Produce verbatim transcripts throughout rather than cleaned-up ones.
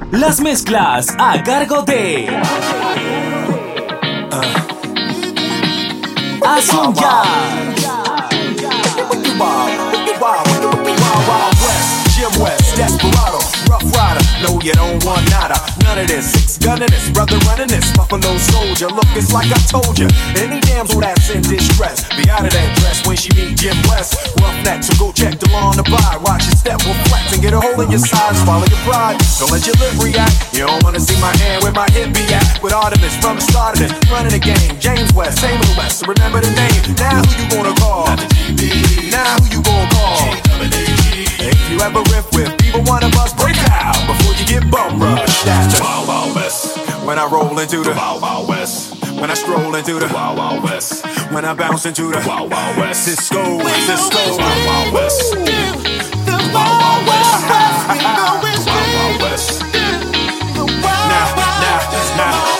Las mezclas a cargo de Asunjan. Jim West, Desperado, Rough Rider. No, you don't want nada. None of this. Six gunning this, brother running this. Buffalo Soldier. Look, it's like I told you. Any damsel that's in distress, be out of that dress when she meet Jim West. Rough neck, so go check the law on the bar. Watch your step will flex and get a hole in your side. Swallow your pride. Don't let your lip react. You don't wanna see my hand where my hip be at. With Artemis from the start of this, running the game. James West, same with West. So remember the name. Now who you gonna call? Now who you gonna call? If you ever riff with either one of us, break out before you get bum rushed. That's the Wild Wild West. When I roll into the Wild Wild West. When I stroll into the Wild Wild West. When I bounce into the Wild Wild West. Cisco, Cisco, Wild Wild West. The Wild Wild West. You know it's Wild Wild West. Now, now, now.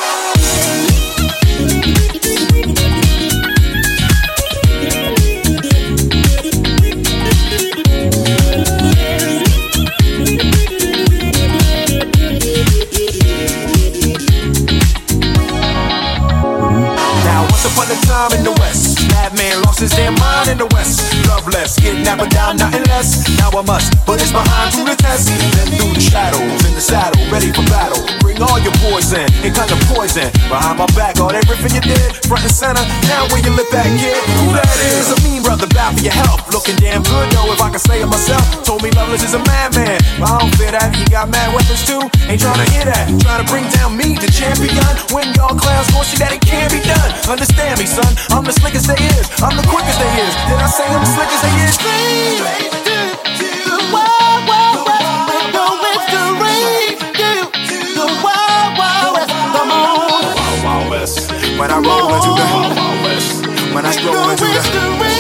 Upon a time in the West, madman lost his damn mind in the West. Loveless, kidnapper down, nothing less. Now I must put his behind through the test. Then through the shadows, in the saddle, ready for battle. Bring all your poison, it kind of poison. Behind my back, all everything you did, front and center. Now where you lip that kid, who that is? A mean brother, bow for your help. Looking damn good, though, if I can say it myself. Told me Loveless is a madman, but I don't fear that. He got mad weapons too, ain't trying to hear that. Trying to bring down me, the champion. When y'all clowns gon' see that it can't be done. Understand me, son, I'm the slickest they is. I'm the quickest they is. Did I say I'm the slickest they is? Straight to the wild, wild west. With no mystery. The wild, wild west. Come on. Wild, wild west. When I roll into the wild, wild west. When I stroll into the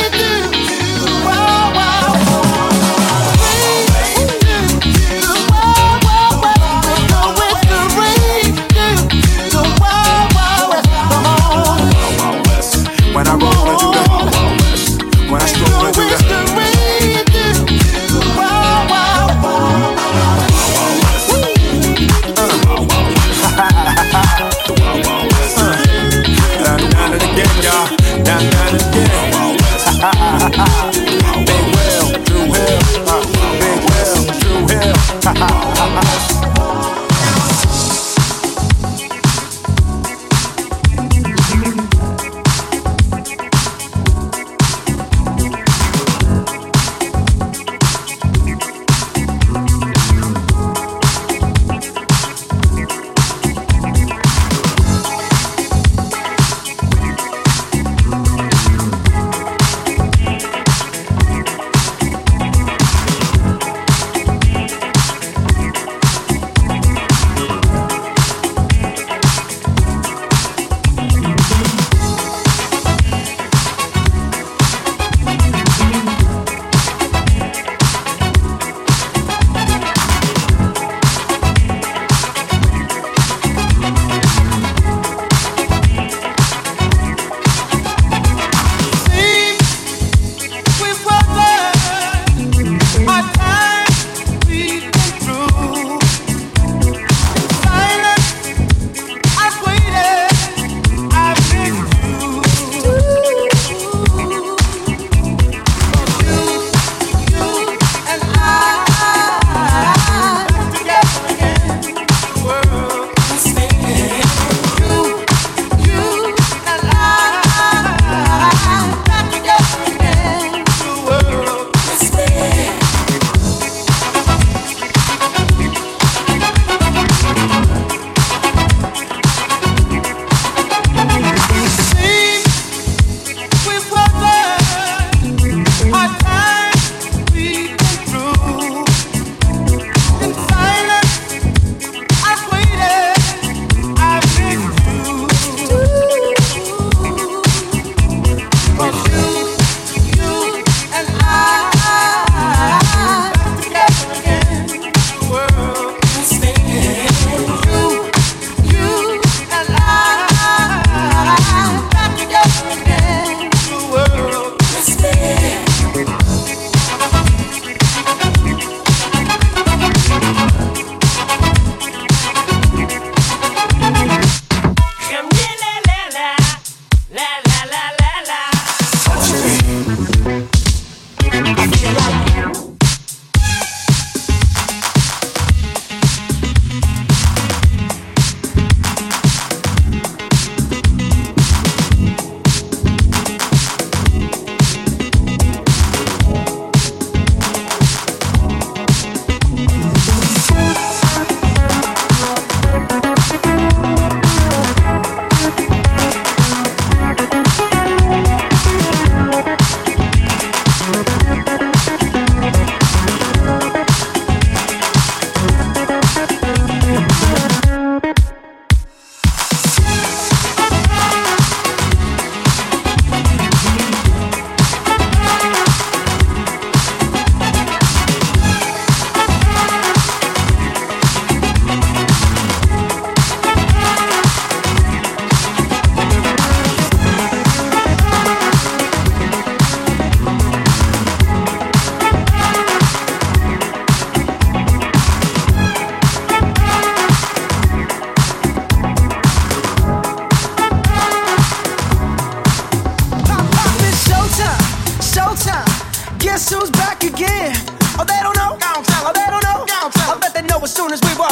when I roll into the Wild Wild West, when I stroll into the Wild Wild West, Wild Wild West, the Wild Wild West, down down it again, y'all, down down it again, Wild West, Big Will, Drew Hill, Big Will, Drew Hill.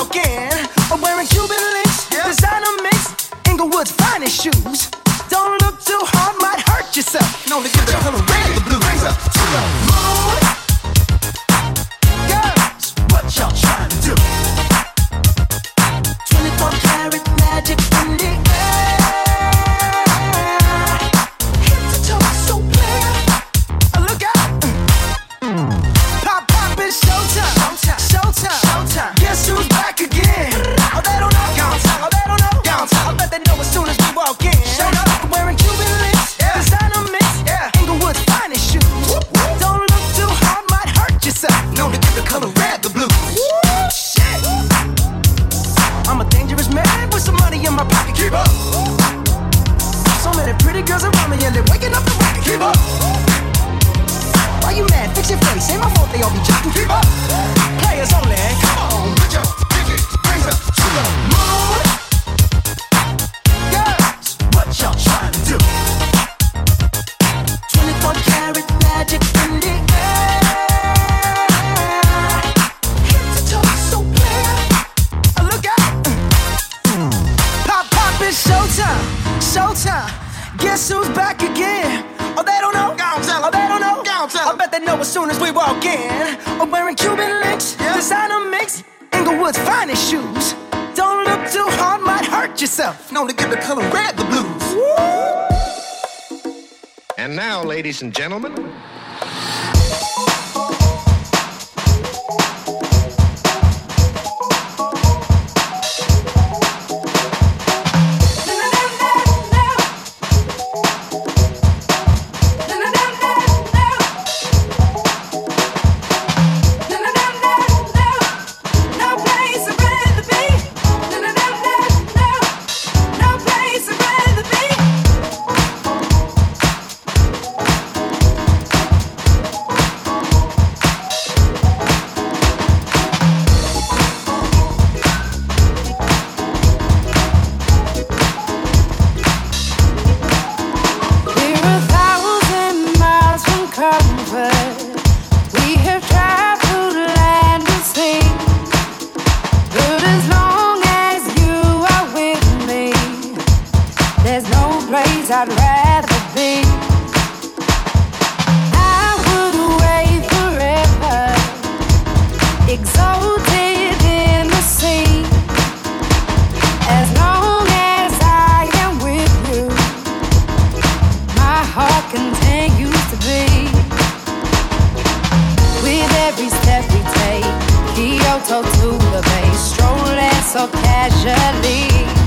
walk in. I'm wearing Cuban links, yeah. Designer mix, Inglewood's finest shoes. Don't look too hard, might hurt yourself. No, to give the color red, the blue. Raise up to the moon. Girls, what y'all trying to do? twenty-four karat magic in the air. Hit the toe, so clear. Look out. Pop, pop, it's showtime. Showtime, showtime, showtime. Guess who's back again? Oh, they don't know. Oh, they don't know. I bet they know as soon as we walk in. Show up. Wearing Cuban links, yeah. Designer mix, yeah. Inglewood's finest shoes. Whoop, whoop. Don't look too hard, might hurt yourself. Known to give the color red, the blue. Woo, shit. I'm a dangerous man with some money in my pocket. Keep up. So many pretty girls around me and they're waking up the rocket. Keep up. Why you mad? Fix your face. Ain't my fault they all be jocking. Keep up. Players only. Come on, put your pinky rings up to the moon. Girls, what y'all trying to do? twenty-four karat magic in the air. Hit the toe, so clear. Look out. Pop, pop, it's showtime. Showtime. Guess who's back again? Oh, they don't know. Oh, they don't know. I bet they know as soon as we walk in. I'm wearing Cuban links, yeah. Designer mix, Inglewood's finest shoes. Don't look too hard, might hurt yourself. Known to give the color red, the blues. Woo! And now, ladies and gentlemen, I'd rather be. I would wait forever, exalted in the sea. As long as I am with you, my heart continues to beat. With every step we take, Kyoto to the bay, strolling so casually.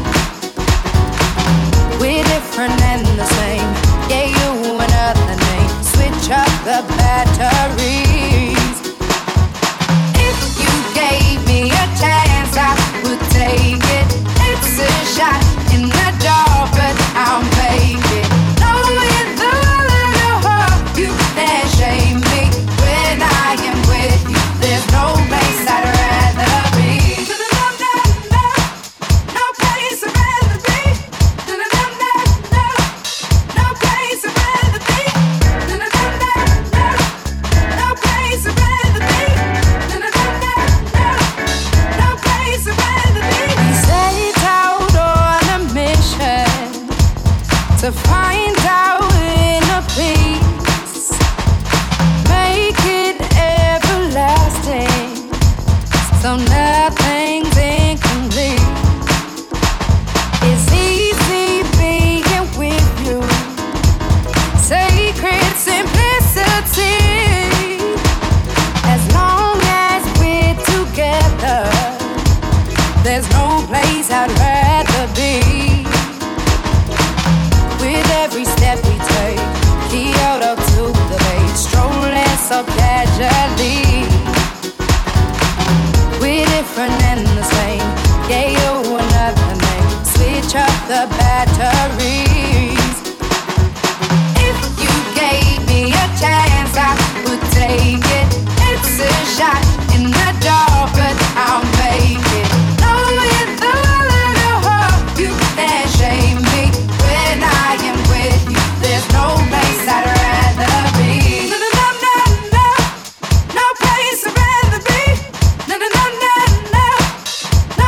We're different and the same. Yeah, you another name. Switch up the batteries. If you gave me a chance, I would take it. It's a shot in the dark, but I'll make it. Knowing the little heart, you can't shame me. When I am with you, there's no place I'd rather be. No place I'd rather be. To find out inner peace, make it everlasting, so nothing's incomplete. It's easy being with you, sacred simplicity. As long as we're together, there's no place I'd rather be. With every step we take, Kyoto to the bay, strolling so casually. We're different and the same. Yeah, you another name. Switch up the batteries. If you gave me a chance, I would take it. It's a shot in the dark, but I'll make it. Knowing the little heart, you can't shame me. When I am with you, there's no place I'd rather be. No, no, no, no, no, no place I'd rather be. No, no, no, no, no,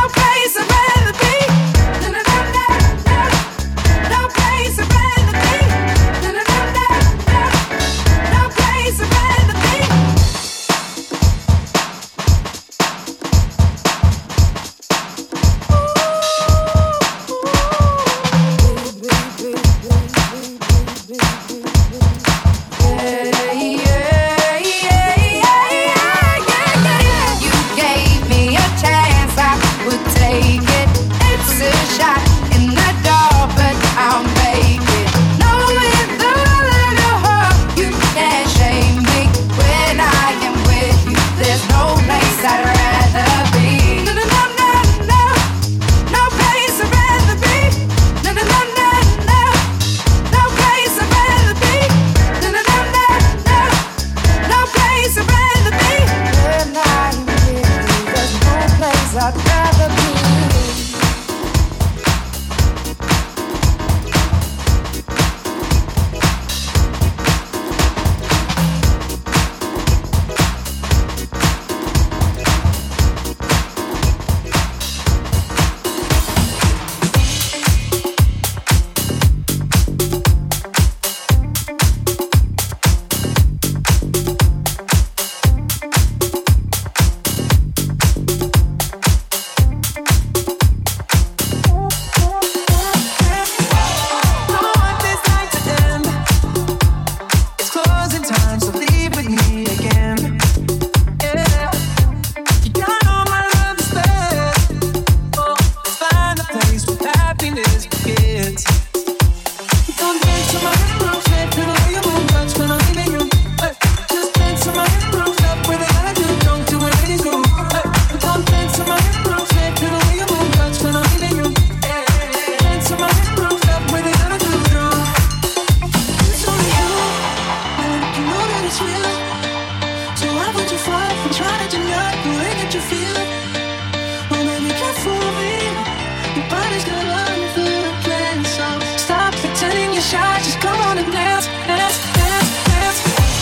feel it? Oh baby, can't fool me. Your body's got love for the place. So stop pretending you're shy. Just come on and dance, dance, dance, dance.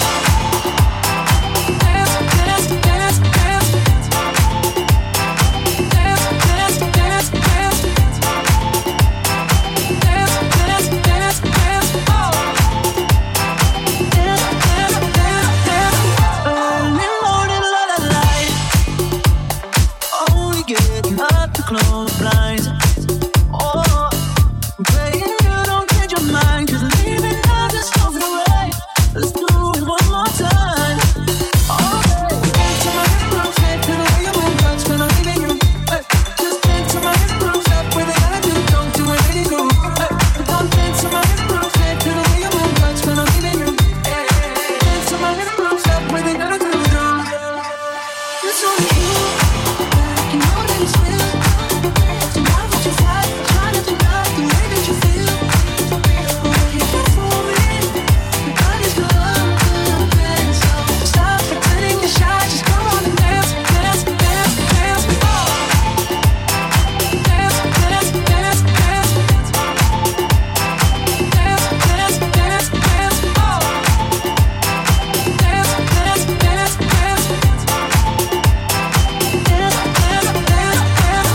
Dance, dance, dance, dance. Dance, dance, dance, dance. Dance, dance, dance, dance. Oh. Dance, dance, dance, dance. Early morning, la la light. Only getting up to close the blinds. Oh, I'm praying you don't change your mind, 'cause leaving now just goes away. Let's do it one more time. Oh, baby, dance to my rhythm, rotate to the way you move, touch when I'm leaving you. Hey, just dance to my rhythm, rotate, where they gotta do, don't do it, really go. Hey, don't dance to my rhythm, rotate to the way you move, touch when I'm leaving you. Hey, dance to my rhythm, rotate, where they gotta do, don't. It's only you that you know that it's real. So why would you fight? Try not to love the way that you feel. Oh, you can't fool me. Your body's got love for the place. So stop pretending you're shy. Just come on and dance, dance, dance, dance. Oh. Dance, dance, dance, dance. Dance, dance, dance, dance. Oh. Dance, dance, dance, dance. Dance, dance, dance, dance.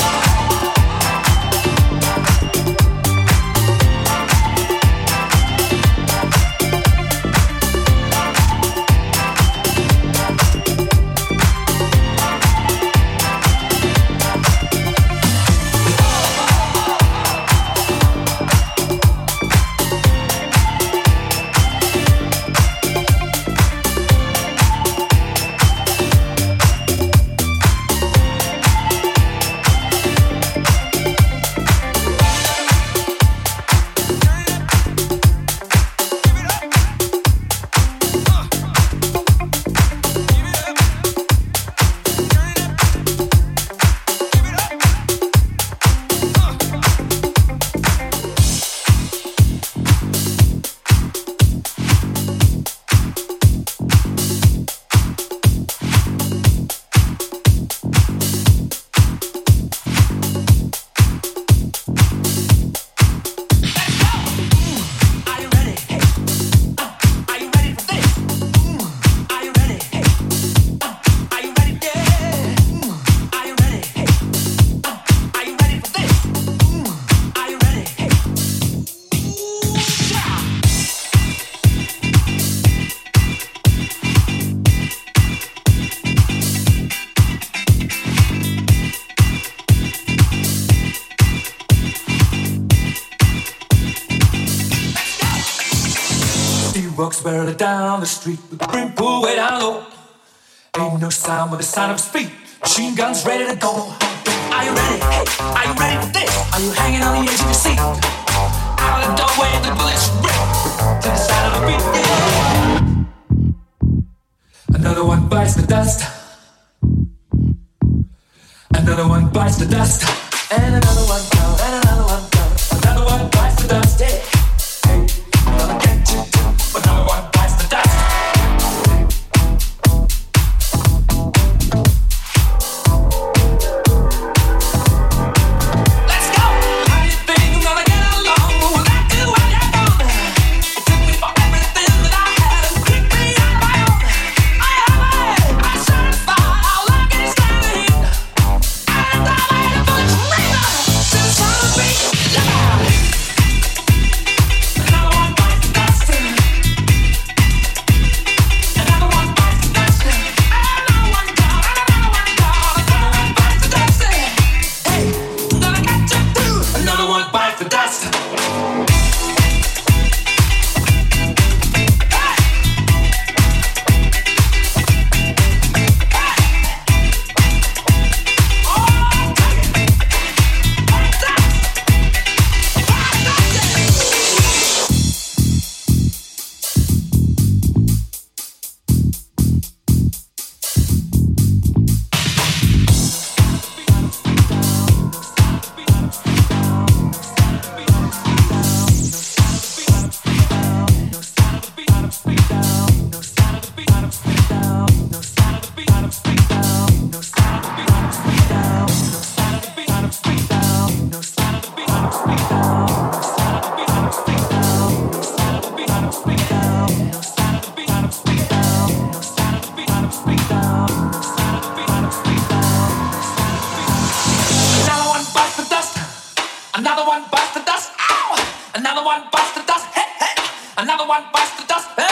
Are you ready? Hey. Uh, are you ready for this? Mm. Are you ready? Hey. Uh, are you ready? Yeah. Mm. Are you ready? Hey. Uh, are you ready for this? Mm. Are you ready? Hey. He walks barely down the street with the brim pulled way down low. Ain't no sound but the sound of his feet. Machine guns ready to go. Are you ready? Hey, are you ready for this? Are you hanging on the edge of your seat? Out of the doorway, the bullets rip to the side of the beat. Yeah. Another one bites the dust. Another one bites the dust. And another one comes. And another one comes. Another one bites the dust. Yeah. Hey, gonna get you too. Another one bites the dust. Let's go. How do you think I'm gonna get along without you when you're gone? It took me for everything that I had and picked me on my own. I am it. I certify how lucky it's gonna hit. And I'm ready for the Another one bites the dust. Ow! Another one bites the dust. Hey, hey. Another one bites the dust. Hey.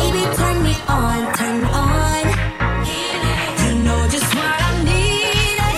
Turn me on, you know just what I need.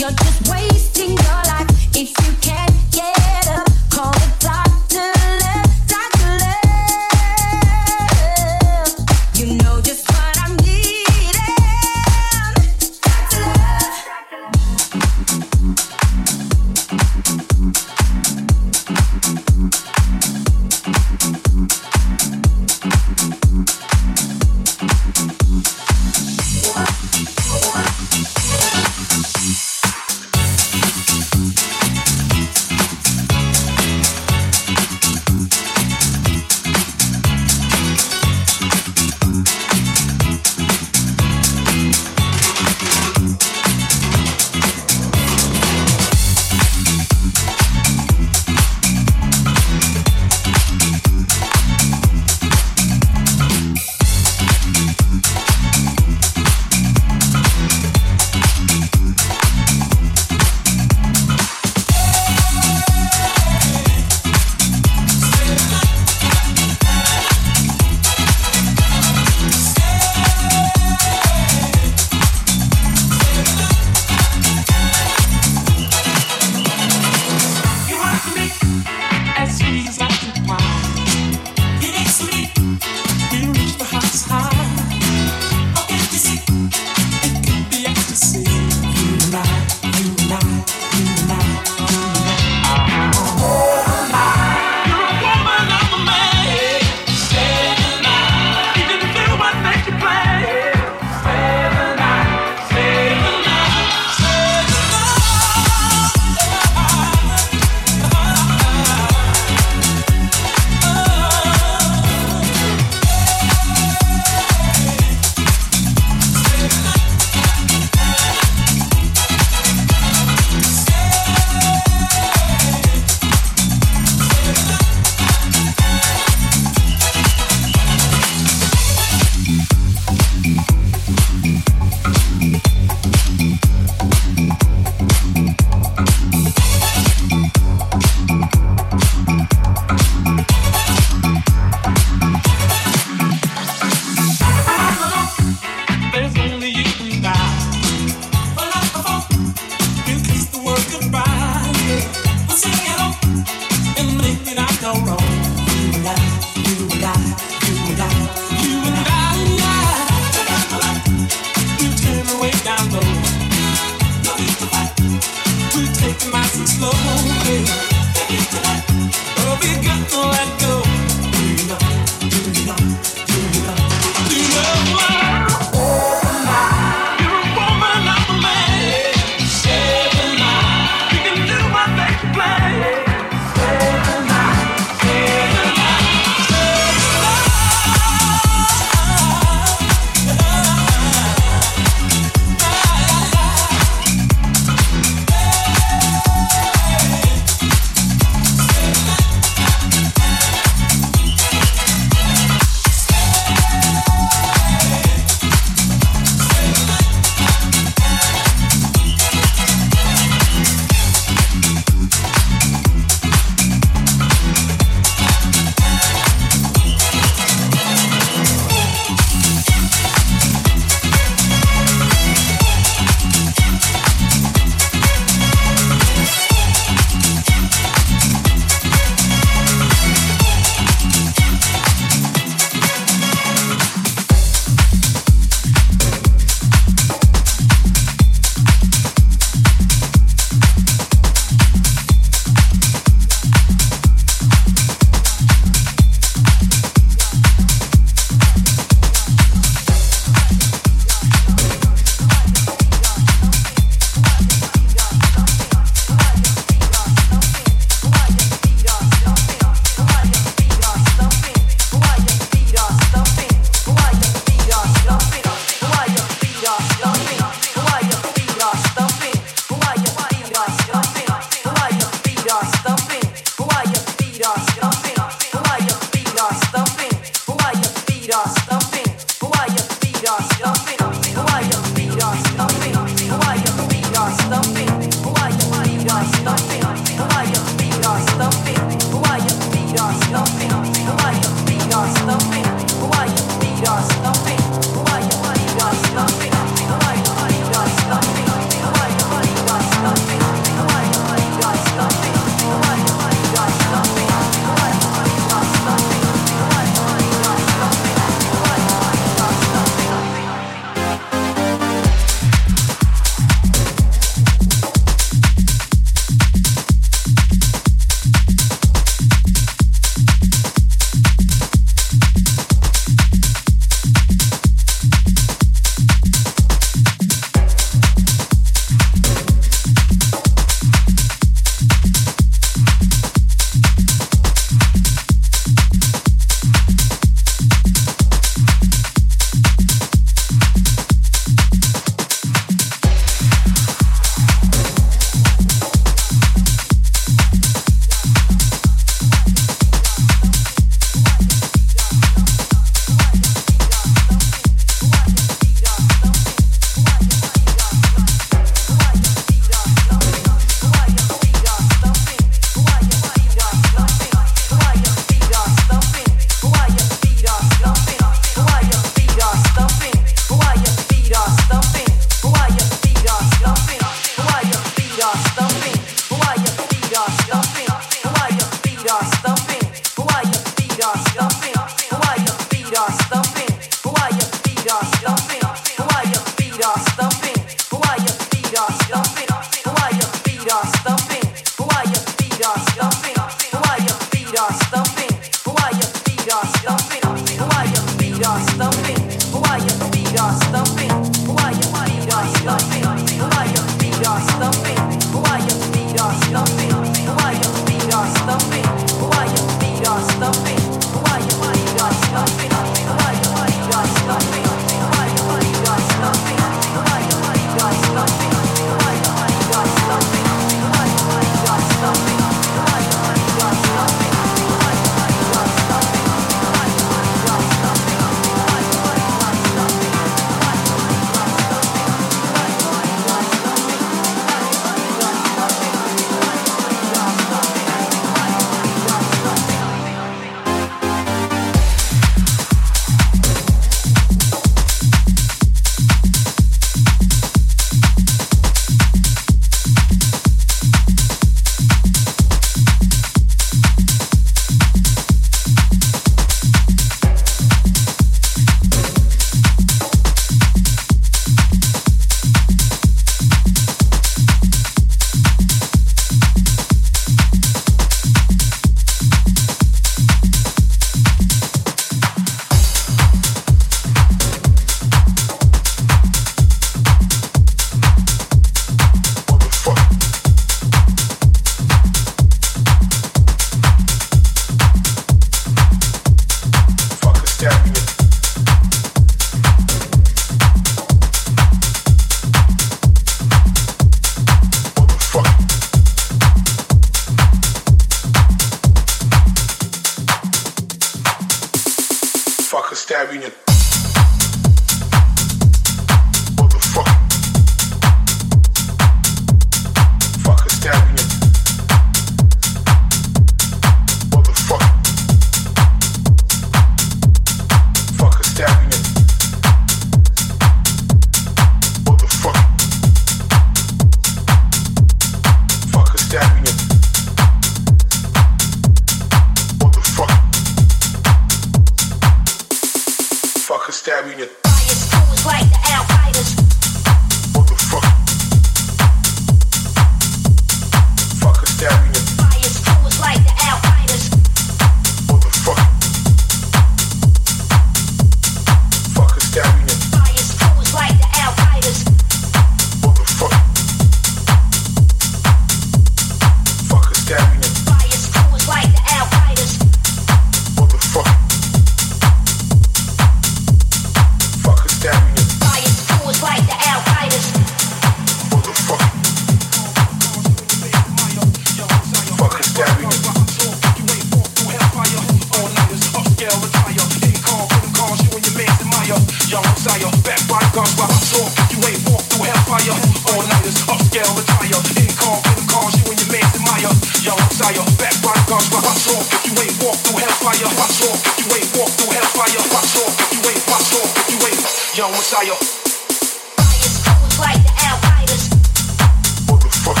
hellfire. Watch off if you ain't walk through hellfire. Watch off if you ain't, watch off if you ain't. Young Messiah. Fire's cold like the Al-Qaeda's. Motherfucker.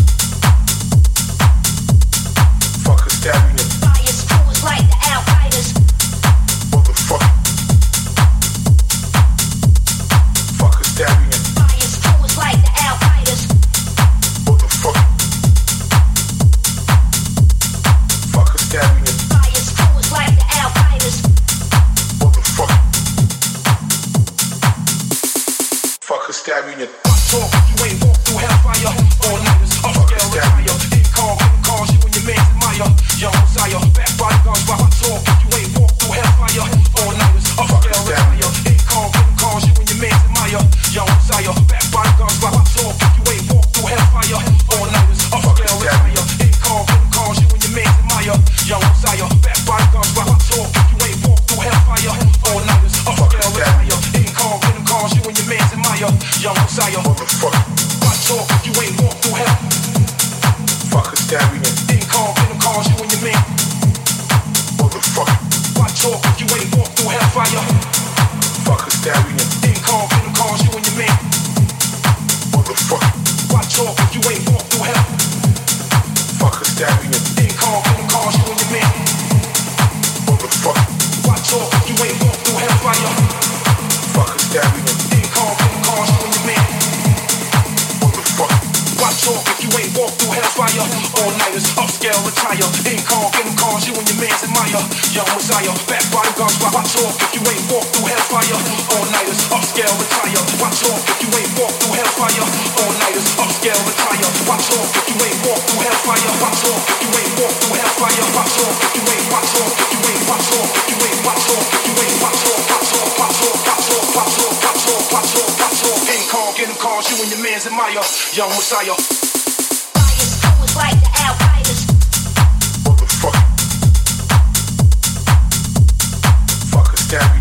Fucker stabbing it. Fire's cold like the Al-Qaeda's. Motherfucker. Fucker stabbing it. Fire's cold like the Al-Qaeda's. Motherfucker. Fucker stabbing it. Fire's cold like the Al-Qaeda's. Motherfucker. Fucker stabbing it. Watch off if you ain't walk through hellfire. All niggas upscale retire. Hit call, hit calls you and your man's admire. Young Messiah, back body guns, watch off if you ain't walk through hellfire. All niggas upscale retire. Hit call, hit calls you and your man's admire. Young Messiah, back body guns, watch off if you ain't walk through hellfire. All niggas upscale retire. Hit call, hit calls you and your man's admire. Young Messiah, back body guns, watch off if you ain't walk through hellfire. All niggas upscale retire. Hit call, hit calls you and your man's admire. Young Messiah, motherfucker. Watch off if you ain't walk through hell. Fucker stabbing it. Ain't call, hit calls you and your man. Motherfucker. Watch off if you ain't walk through hellfire. Fucker stabbing it. Ain't call, hit calls you and your man. Motherfucker. Watch off if you ain't walk through hell. Fucker stabbing it. Ain't call, hit calls you and your man. Motherfucker. Watch off if you ain't walk through hellfire. Fucker stabbing it. Ain't call, hit calls you and your man. Motherfucker. Watch off if you ain't walk through hellfire. All nighters upscale retire. Ain't call, getting calls you and your man's admire. Young Messiah, back body guns. Watch off if you ain't walk through hellfire. All nighters upscale retire. Watch off if you ain't walk through hellfire. All nighters upscale retire. Watch off if you ain't walk through hellfire. Watch off if you ain't walk through hellfire. Watch off if you ain't, watch off if you ain't, watch off if you ain't, watch off if you ain't, watch off, watch off, watch off, watch off, watch off, watch off, watch off, watch off. Ain't call, getting calls you and your man's admire. Young Messiah. Fire's cold like the Al-Qaeda's. Motherfucker. Fucker stabbing